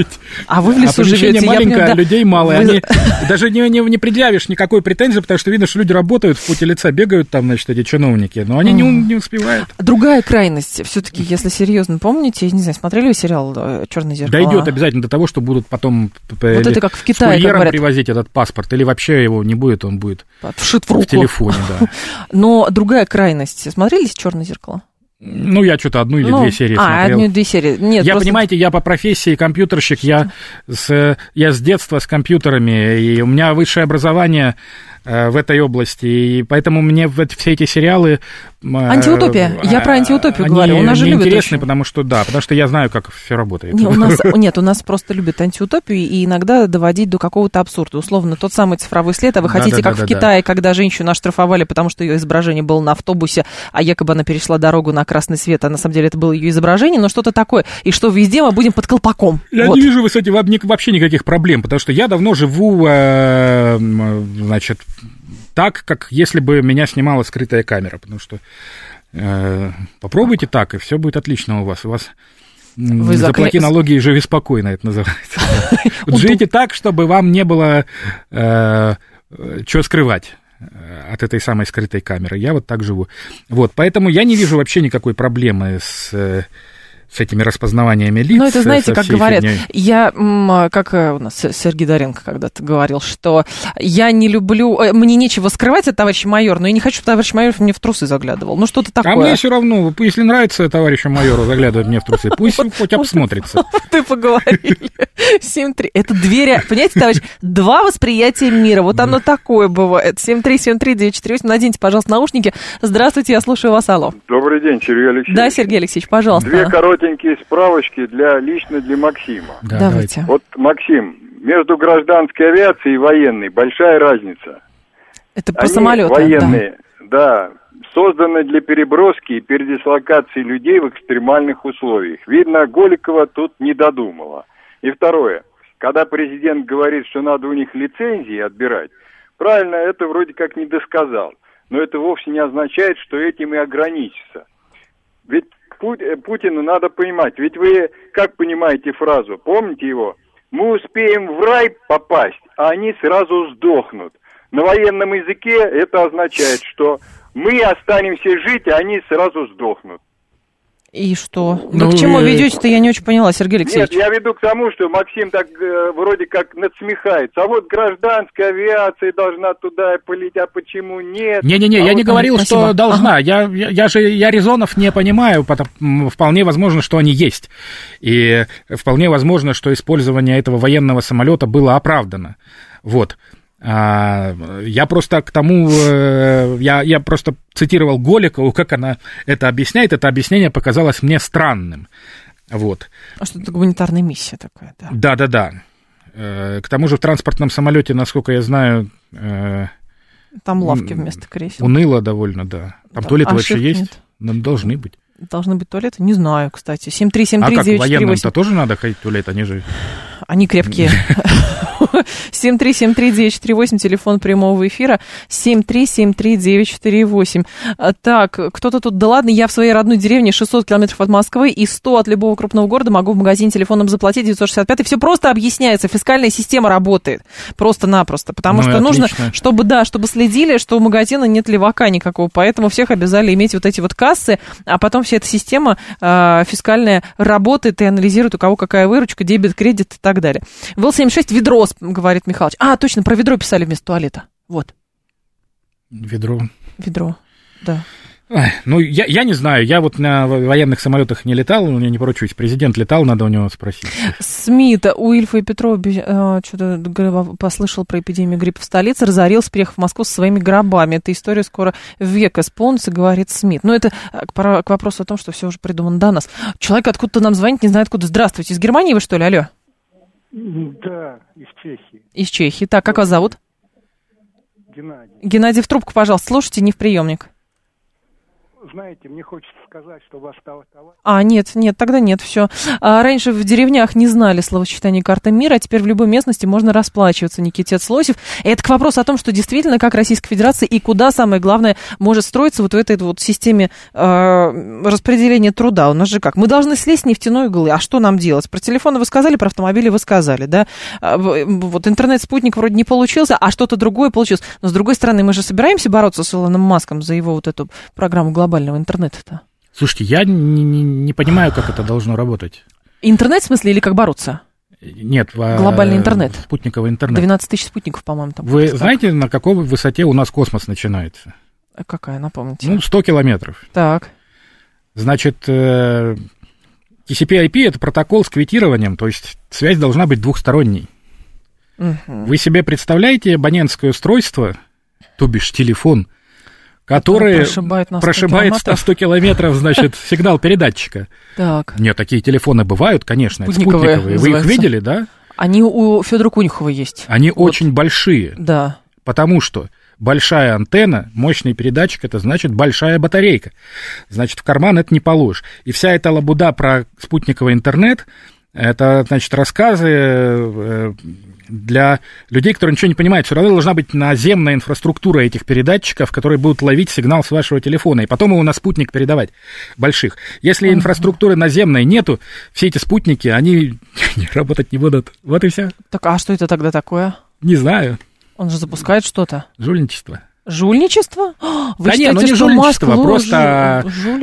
А вы в лесу а живете. маленькое, я, да. людей мало. Вы... Они даже не, не, не предъявишь никакой претензии, потому что видно, что люди работают, в поте лица бегают там, значит, эти чиновники, но они не, не успевают. Другая крайность, все-таки, если серьезно, помните, не знаю, смотрели вы сериал «Черное зеркало»? Дойдет обязательно до того, что будут потом вот это как в Китае, с курьером привозить этот паспорт, или вообще его не будет, он будет вшит в руку. В телефоне, да. Но другая крайность. Смотрели «Черное зеркало»? Ну, я что-то одну или ну, две серии а, смотрел. А, одну-две серии. Нет, я, просто... понимаете, я по профессии компьютерщик, я с, я с детства с компьютерами, и у меня высшее образование э, в этой области, и поэтому мне все эти сериалы... Э, Антиутопия, я про антиутопию они говорю, у нас же любят интересны, очень. потому что, да, потому что я знаю, как все работает. Не, у нас, нет, у нас просто любят антиутопию и иногда доводить до какого-то абсурда. Условно, тот самый цифровой след, а вы хотите, да, да, как да, в да, Китае, да. когда женщину оштрафовали, потому что ее изображение было на автобусе, а якобы она перешла дорогу на красный свет, а на самом деле это было ее изображение, но что-то такое. И что везде мы будем под колпаком. Я вот. не вижу, кстати, вообще никаких проблем, потому что я давно живу, значит, так, как если бы меня снимала скрытая камера, потому что э, попробуйте так, и все будет отлично у вас. У вас Вы заплати закля... налоги и живи спокойно, это называется. Живите так, чтобы вам не было чего скрывать от этой самой скрытой камеры. Я вот так живу. Вот, поэтому я не вижу вообще никакой проблемы с... с этими распознаваниями лиц. Ну, это, знаете, как говорят, фигней. я, как у нас Сергей Доренко когда-то говорил, что я не люблю, мне нечего скрывать от товарища майора, но я не хочу, чтобы товарищ майор мне в трусы заглядывал. Ну, что-то такое. А мне все равно, если нравится товарищу майору заглядывать мне в трусы, пусть хоть обсмотрится. Ты поговорили. семь три. Это двери, понимаете, товарищ, два восприятия мира. Вот оно такое бывает. семь три семь три девять четыре восемь. Наденьте, пожалуйста, наушники. Здравствуйте, я слушаю вас, алло. Добрый день, Сергей Алексеевич. Да, Сергей Алексеевич, пожалуйста. Две коротенькие справочки для, лично для Максима. Да, давайте. Вот, Максим, между гражданской авиацией и военной большая разница. Это про самолеты. Военные, да. да, созданы для переброски и передислокации людей в экстремальных условиях. Видно, Голикова тут не додумала. И второе, когда президент говорит, что надо у них лицензии отбирать, правильно, это вроде как не досказал. Но это вовсе не означает, что этим и ограничится. Ведь Путину надо понимать, ведь вы как понимаете фразу, помните его? Мы успеем в рай попасть, а они сразу сдохнут. На военном языке это означает, что мы останемся жить, а они сразу сдохнут. И что? Ну, Вы к чему э... ведете-то, я не очень поняла, Сергей Алексеевич. Нет, я веду к тому, что Максим так э, вроде как надсмехается. А вот гражданская авиация должна туда полететь, а почему нет? Не-не-не, а я вот... не говорил, Спасибо. что должна. Ага. Я, я, я же я резонов не понимаю, потому, вполне возможно, что они есть. И вполне возможно, что использование этого военного самолета было оправдано. Вот. Я просто к тому, я, я просто цитировал Голикову, как она это объясняет. Это объяснение показалось мне странным. Вот. А что это гуманитарная миссия такая, да? Да-да-да. К тому же в транспортном самолете, насколько я знаю... Там лавки вместо кресел. Уныло довольно, да. Там да. туалеты а вообще есть? Нет. Должны быть. Должны быть туалеты? Не знаю, кстати. семь три семь три девять четыре восемь. А как, военным-то тоже надо ходить в туалет? Они же... Они крепкие. семь три семь три девять четыре восемь, телефон прямого эфира, семь три семь три девять четыре восемь. Так, кто-то тут, да ладно, я в своей родной деревне шестьсот километров от Москвы и сто от любого крупного города, могу в магазине телефоном заплатить девятьсот шестьдесят пять, и все просто объясняется, фискальная система работает, просто-напросто, потому ну что нужно, отлично. чтобы, да, чтобы следили, что у магазина нет левака никакого, поэтому всех обязали иметь вот эти вот кассы, а потом вся эта система э, фискальная работает и анализирует, у кого какая выручка, дебет, кредит и так далее. Вел семьдесят шесть, ведро, говорит Михалыч. А, точно, про ведро писали вместо туалета. Вот. Ведро. Ведро, да. Ай, ну, я, я не знаю, я вот на военных самолетах не летал, у меня не поручусь. Президент летал, надо у него спросить. СМИ, у Ильфа и Петрова э, что-то послышал про эпидемию гриппа в столице, разорился, приехав в Москву со своими гробами. Эта история скоро век исполнится, говорит СМИ. Но это к, к вопросу о том, что все уже придумано до нас. Человек откуда-то нам звонит, не знает откуда. Здравствуйте, из Германии вы, что ли? Алло. Да, из Чехии. Из Чехии. Так, как вас зовут? Геннадий. Геннадий, в трубку, пожалуйста, слушайте, не в приемник. Знаете, мне хочется сказать, что вас товарищ... А, нет, нет, тогда нет, все. А, раньше в деревнях не знали словосочетание «карта мира», а теперь в любой местности можно расплачиваться. Никитец Лосев. И это к вопросу о том, что действительно, как Российская Федерация и куда, самое главное, может строиться вот в этой вот системе э, распределения труда. У нас же как? Мы должны слезть с нефтяной иглы. А что нам делать? Про телефоны вы сказали, про автомобили вы сказали, да? А, вот интернет-спутник вроде не получился, а что-то другое получилось. Но, с другой стороны, мы же собираемся бороться с Илоном Маском за его вот эту программу глобального интернета-то? Слушайте, я не, не, не понимаю, как это должно работать. Интернет, в смысле, или как бороться? Нет. Глобальный интернет. Спутниковый интернет. двенадцать тысяч спутников, по-моему, там. Вы знаете, на какой высоте у нас космос начинается? А какая, напомните? Ну, сто километров. Так. Значит, ти си пи ай пи — это протокол с квитированием, то есть связь должна быть двухсторонней. Угу. Вы себе представляете абонентское устройство, то бишь телефон, который прошибает на сто, прошибает сто километров, значит, сигнал передатчика. Так. Нет, такие телефоны бывают, конечно, спутниковые. спутниковые. Вы их видели, да? Они у Федора Кунихова есть. Они вот. Очень большие. Да. Потому что большая антенна, мощный передатчик, это значит большая батарейка. Значит, в карман это не положишь. И вся эта лабуда про спутниковый интернет, это, значит, рассказы для людей, которые ничего не понимают. Все равно должна быть наземная инфраструктура этих передатчиков, которые будут ловить сигнал с вашего телефона, и потом его на спутник передавать, больших. Если инфраструктуры наземной нету, все эти спутники, они работать не будут. Вот и все. Так, а что это тогда такое? Не знаю. Он же запускает что-то. Жульничество. Жульничество? Вы да считаете, нет, ну не жульничество, просто,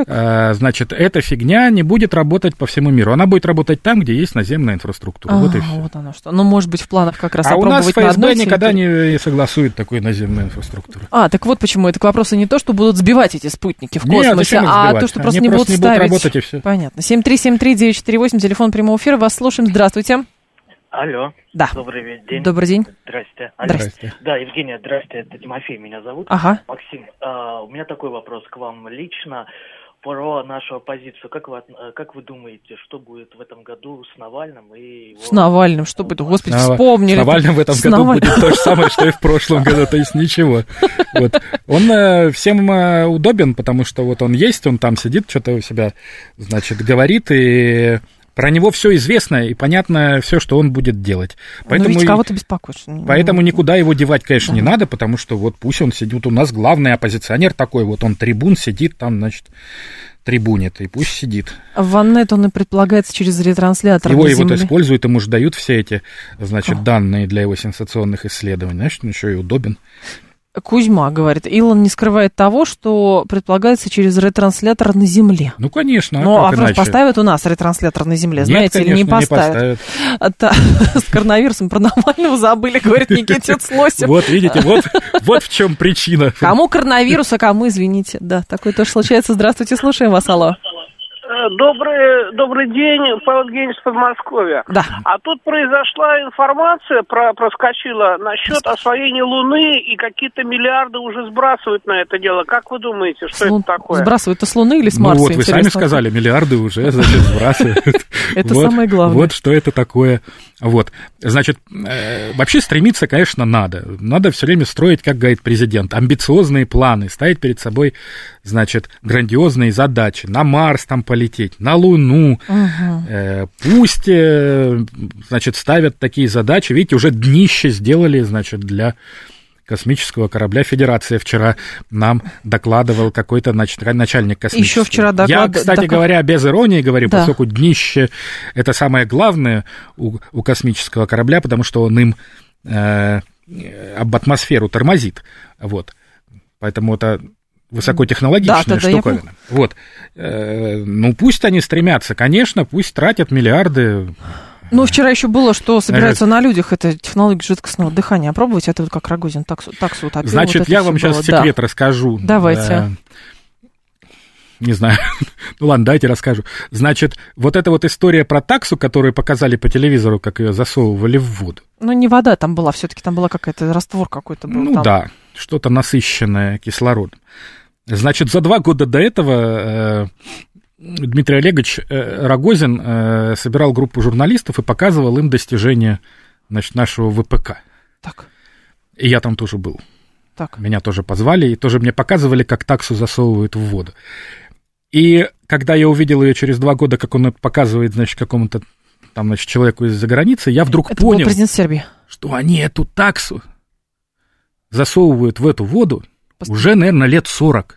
э, значит, эта фигня не будет работать по всему миру. Она будет работать там, где есть наземная инфраструктура. А, вот и все. Вот оно что. Ну, может быть, в планах как раз а опробовать на одной. А у нас ФСБ никогда не согласует такой наземную инфраструктуру. А, так вот почему. Это к вопросу не то, что будут сбивать эти спутники в космосе, нет, а то, что просто Они не просто будут не ставить. Будут работать, и все. Понятно. семь три семь три девять четыре восемь, телефон прямого эфира. Вас слушаем. Здравствуйте. Алло. Да. Добрый день. Добрый день. Здрасте. Здрасте. Да, Евгения, здрасте. Это Тимофей меня зовут. Ага. Максим, а, у меня такой вопрос к вам лично про нашу оппозицию. Как вы, как вы думаете, что будет в этом году с Навальным и его... С Навальным? Что будет? Господи, Нав... вспомнили. С Навальным в этом с году Наваль... будет то же самое, что и в прошлом году, то есть ничего. Вот. Он э, всем э, удобен, потому что вот он есть, он там сидит, что-то у себя, значит, говорит, и... Про него все известно и понятно все, что он будет делать. Поэтому, ну, ведь кого-то беспокоишь. Поэтому никуда его девать, конечно, да. не надо, потому что вот пусть он сидит, у нас главный оппозиционер такой, вот он трибун сидит там, значит, трибунит, и пусть сидит. В Ваннет он и предполагается через ретранслятор. Его и вот используют, ему же дают все эти, значит, О. данные для его сенсационных исследований, значит, он еще и удобен. Кузьма говорит, Илон не скрывает того, что предполагается через ретранслятор на Земле. Ну, конечно. Ну, а просто поставят у нас ретранслятор на Земле, знаете, Нет, конечно, или не поставят? Не поставят. С коронавирусом про Навального забыли, говорит Никитец Лосев. Вот, видите, вот, вот в чем причина. Кому коронавирус, а кому, извините. Да, такое тоже случается. Здравствуйте, слушаем вас, алло. Добрый, добрый день, Павел Евгеньевич, Подмосковья. Да. А тут произошла информация, про, проскочила насчет освоения Луны, и какие-то миллиарды уже сбрасывают на это дело. Как вы думаете, что Лун... это такое? Сбрасывают-то с Луны или с Марса? Ну вот, вы сами сказали, миллиарды уже, значит, сбрасывают. Это самое главное. Вот что это такое. Вот, значит, вообще стремиться, конечно, надо. Надо все время строить, как говорит президент, амбициозные планы, ставить перед собой, значит, грандиозные задачи. На Марс там полететь, на Луну. Угу. Пусть, значит, ставят такие задачи. Видите, уже днище сделали, значит, для космического корабля. Федерация вчера нам докладывал какой-то начальник космического. Еще вчера доклад... Я, кстати доклад... говоря, без иронии говорю, да. поскольку днище – это самое главное у, у космического корабля, потому что он им э, об атмосферу тормозит. Вот. Поэтому это высокотехнологичная да, штуковина. Да, вот. Э, ну, пусть они стремятся, конечно, пусть тратят миллиарды. Ну, вчера еще было, что собираются на людях это технология жидкостного дыхания опробовать. Это вот как Рогозин таксу, таксу утопил. Значит, вот я вам сейчас было. секрет да. расскажу. Давайте. Не знаю. Ну ладно, давайте расскажу. Значит, вот эта вот история про таксу, которую показали по телевизору, как ее засовывали в воду. Ну, не вода там была, все-таки там была какая-то раствор какой-то был. Ну там. Да, что-то насыщенное кислородом. Значит, за два года до этого... Дмитрий Олегович Рогозин собирал группу журналистов и показывал им достижения, значит, нашего ВПК. Так. И я там тоже был. Так. Меня тоже позвали, и тоже мне показывали, как таксу засовывают в воду. И когда я увидел ее через два года, как он это показывает, значит, какому-то там, значит, человеку из-за границы, я вдруг это понял, был президент Сербии. Что они эту таксу засовывают в эту воду Пост... уже, наверное, лет сорок.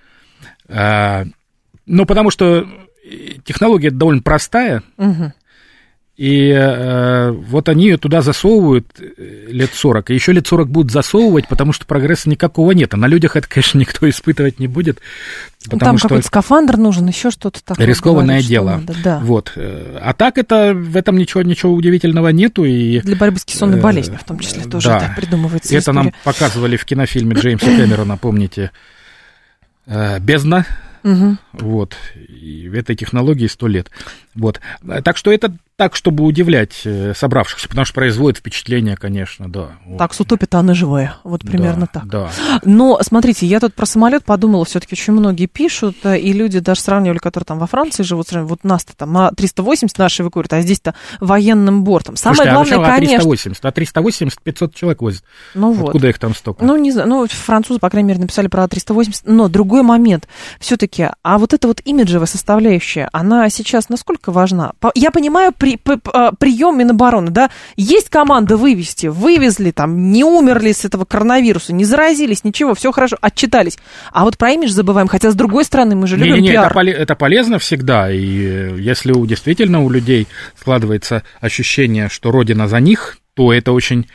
Ну, потому что технология довольно простая, угу. и э, вот они ее туда засовывают лет сорок, и еще лет сорок будут засовывать, потому что прогресса никакого нет. А на людях это, конечно, никто испытывать не будет. Там что какой-то скафандр нужен, еще что-то такое. Рискованное говорит, дело. Надо, да. Вот. А так это, в этом ничего, ничего удивительного нету. И, для борьбы с кишечной болезнью, в том числе, тоже да. так придумывается Это история. нам показывали в кинофильме Джеймса Кэмерона, помните, «Бездна». Угу. Вот, и в этой технологии сто лет. Вот. Так что это так, чтобы удивлять собравшихся, потому что производит впечатление, конечно, да. Вот. Так, с утопит, а она живая. Вот примерно да, так. Да. Но, смотрите, я тут про самолет подумала, все-таки очень многие пишут, и люди даже сравнивали, которые там во Франции живут, вот нас-то там на триста восемьдесят наши эвакуируют, а здесь-то военным бортом. Самое Слушайте, главное, а конечно... триста восемьдесят, а триста восемьдесят пятьсот человек возят. Ну Откуда вот. их там столько? Ну, не знаю, ну, французы, по крайней мере, написали про триста восемьдесят, но другой момент все-таки, а вот эта вот имиджевая составляющая, она сейчас насколько важна? Я понимаю, при, при, прием Минобороны, да, есть команда вывести, вывезли там, не умерли с этого коронавируса, не заразились, ничего, все хорошо, отчитались. А вот про имидж забываем, хотя с другой стороны мы же любим не, не, пиар. Это, поле, это полезно всегда, и если у, действительно у людей складывается ощущение, что Родина за них, то это очень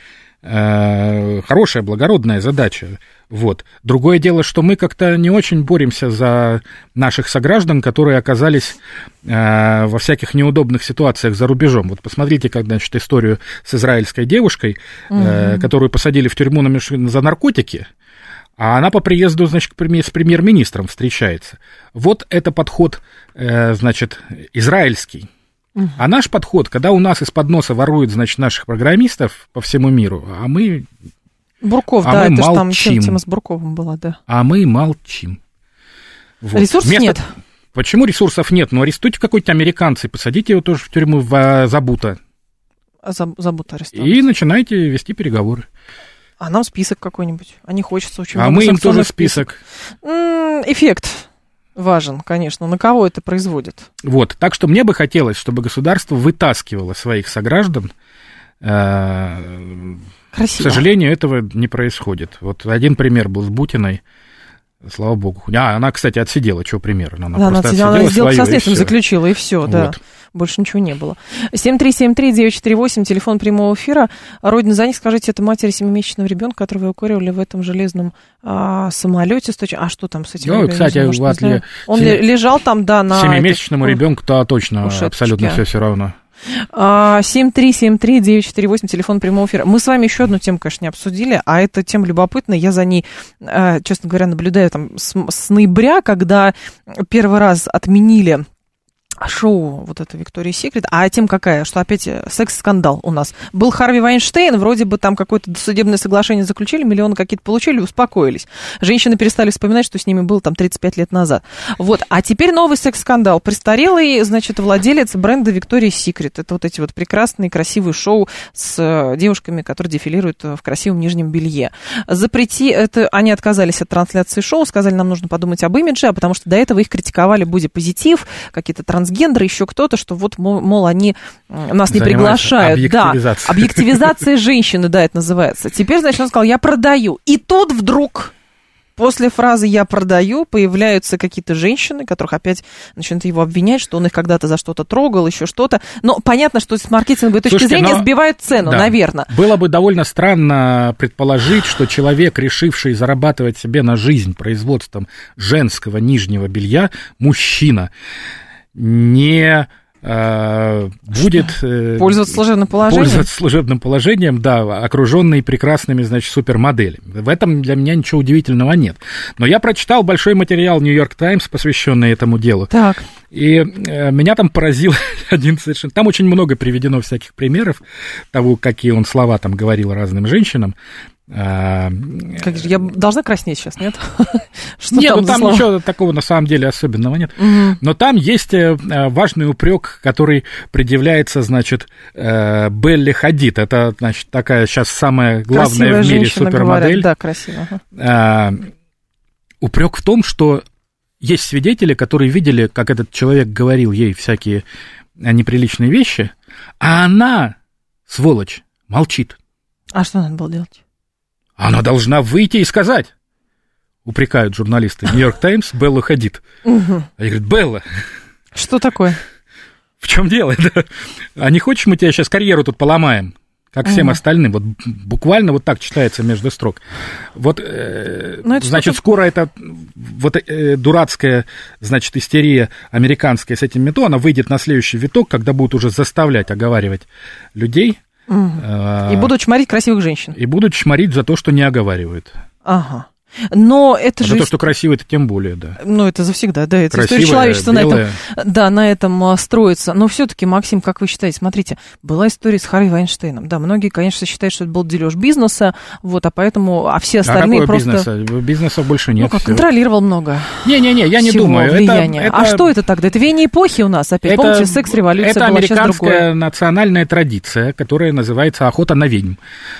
э, хорошая, благородная задача. Вот. Другое дело, что мы как-то не очень боремся за наших сограждан, которые оказались э, во всяких неудобных ситуациях за рубежом. Вот посмотрите, как, значит, историю с израильской девушкой, э, mm-hmm. которую посадили в тюрьму на, за наркотики, а она по приезду, значит, с премьер-министром встречается. Вот это подход, э, значит, израильский. Mm-hmm. А наш подход, когда у нас из-под носа воруют, значит, наших программистов по всему миру, а мы... Бурков, а да, это же там тема с Бурковым была, да. А мы молчим. Вот. Ресурсов Вместо... нет. Почему ресурсов нет? Ну, арестуйте какой-то американца и посадите его тоже в тюрьму в Забута. А Забута арестовать. И начинайте вести переговоры. А нам список какой-нибудь. А не хочется очень а много. А мы им тоже список. М-м, эффект важен, конечно. На кого это производит? Вот. Так что мне бы хотелось, чтобы государство вытаскивало своих сограждан. Красиво. К сожалению, этого не происходит. Вот один пример был с Бутиной, слава богу. А, она, кстати, отсидела, что пример? Она, да, просто она отсидела, она сделку со следствием и заключила, и все, вот. да. больше ничего не было. семь три семь три девять четыре восемь, телефон прямого эфира. Родина за них, скажите, это матери семимесячного ребенка, которого эвакуировали в этом железном а, самолете. А что там с этим? Ну, кстати, может, вот ли... он сем... лежал там, да, на... Семимесячному этот... ребенку-то точно Ушеточки. Абсолютно все все равно. семь три семь три девять четыре восемь, телефон прямого эфира. Мы с вами еще одну тему, конечно, не обсудили, а эта тема любопытная. Я за ней, честно говоря, наблюдаю там с, с ноября, когда первый раз отменили шоу вот это Victoria's Secret, а тем какая, что опять секс-скандал у нас. Был Харви Вайнштейн, вроде бы там какое-то судебное соглашение заключили, миллионы какие-то получили, успокоились. Женщины перестали вспоминать, что с ними было там тридцать пять лет назад. Вот, а теперь новый секс-скандал. Престарелый, значит, владелец бренда Victoria's Secret. Это вот эти вот прекрасные, красивые шоу с девушками, которые дефилируют в красивом нижнем белье. Запрети, это, они отказались от трансляции шоу, сказали, нам нужно подумать об имидже, а потому что до этого их критиковали бодипозитив, какие-то трансгендеры, гендеры, еще кто-то, что вот, мол, они нас не приглашают. Объективизация. Да, объективизация женщины, да, это называется. Теперь, значит, он сказал, я продаю. И тут вдруг, после фразы «я продаю», появляются какие-то женщины, которых опять начинают его обвинять, что он их когда-то за что-то трогал, еще что-то. Но понятно, что с маркетинговой точки Слушайте, зрения но... сбивают цену, да. наверное. Было бы довольно странно предположить, что человек, решивший зарабатывать себе на жизнь производством женского нижнего белья, мужчина, не э, будет э, пользоваться служебным положением. Пользоваться служебным положением, да, окруженный прекрасными, значит, супермоделями. В этом для меня ничего удивительного нет. Но я прочитал большой материал Нью-Йорк Таймс, посвященный этому делу. Так. И э, меня там поразил один совершенно... Там очень много приведено всяких примеров того, какие он слова там говорил разным женщинам. Как же, я должна краснеть сейчас, нет? Что нет, там ну там слова? Ничего такого на самом деле особенного нет. Угу. Но там есть важный упрек, который предъявляется, значит, Белле Хадид. Это, значит, такая сейчас самая главная красивая в мире супермодель. Говорят, да, красиво. Ага. Упрек в том, что есть свидетели, которые видели, как этот человек говорил ей всякие неприличные вещи, а она, сволочь, молчит. А что надо было делать? Она должна выйти и сказать, упрекают журналисты Нью-Йорк Таймс Беллу Хадид. Угу. Они говорят, Белла. Что такое? В чем дело? А не хочешь, мы тебе сейчас карьеру тут поломаем, как угу. всем остальным? Вот буквально вот так читается между строк. Вот, э, значит, скоро эта вот, э, дурацкая, значит, истерия американская с этим метро, она выйдет на следующий виток, когда будут уже заставлять оговаривать людей. Угу. И будут чморить красивых женщин. И будут чморить за то, что не оговаривают. Ага. Но это а же... За то, что красиво, это тем более, да. Ну, это завсегда, да, это красивая, история человечества на этом, да, на этом строится. Но все-таки, Максим, как вы считаете, смотрите, была история с Харви Вайнштейном. Да, многие, конечно, считают, что это был дележ бизнеса, вот, а поэтому, а все остальные а просто... бизнеса? Бизнеса больше нет. Ну, как контролировал много. Не-не-не, я не думаю. Влияния. Это, это... А что это тогда? Это веяние эпохи у нас опять. Это... Помните, секс-революция это была, сейчас другое. Это американская национальная традиция, которая называется охота на ведьм.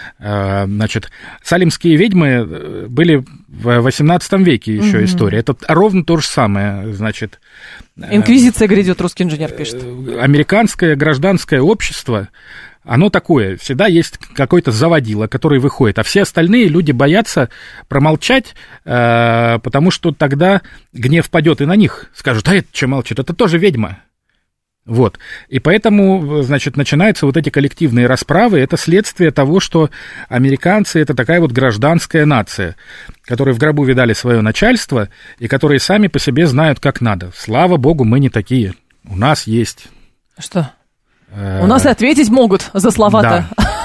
Значит, салимские ведьмы были в восемнадцатом веке еще угу. история. Это ровно то же самое, значит... Инквизиция грядет, русский инженер пишет. Американское гражданское общество, оно такое, всегда есть какой-то заводила, который выходит, а все остальные люди боятся промолчать, потому что тогда гнев падет и на них. Скажут, а это что молчит, это тоже ведьма. Вот, и поэтому, значит, начинаются вот эти коллективные расправы, это следствие того, что американцы — это такая вот гражданская нация, которые в гробу видали свое начальство и которые сами по себе знают, как надо. Слава богу, мы не такие, у нас есть... Что? У нас и ответить могут за слова-то.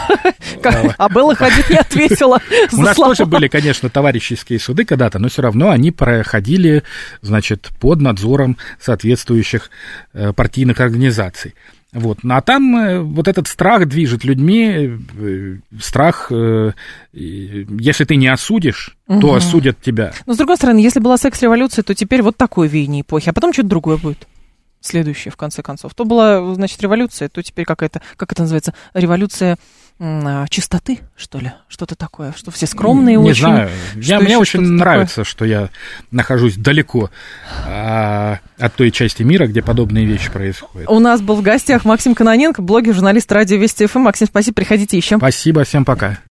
А Белла Хадид не ответила за слова. У нас тоже были, конечно, товарищеские суды когда-то, но все равно они проходили, значит, под надзором соответствующих партийных организаций. Вот. А там вот этот страх движет людьми, страх, если ты не осудишь, угу. то осудят тебя. Но, с другой стороны, если была секс-революция, то теперь вот такое веяние эпохи, а потом что-то другое будет. Следующее, в конце концов. То была, значит, революция, то теперь какая-то, как это называется, революция м- чистоты, что ли? Что-то такое, что все скромные не очень. Не знаю, я, мне очень нравится, такое? Что я нахожусь далеко а, от той части мира, где подобные вещи происходят. У нас был в гостях Максим Кононенко, блогер, журналист радио Вести ФМ. Максим, спасибо, приходите еще. Спасибо, всем пока.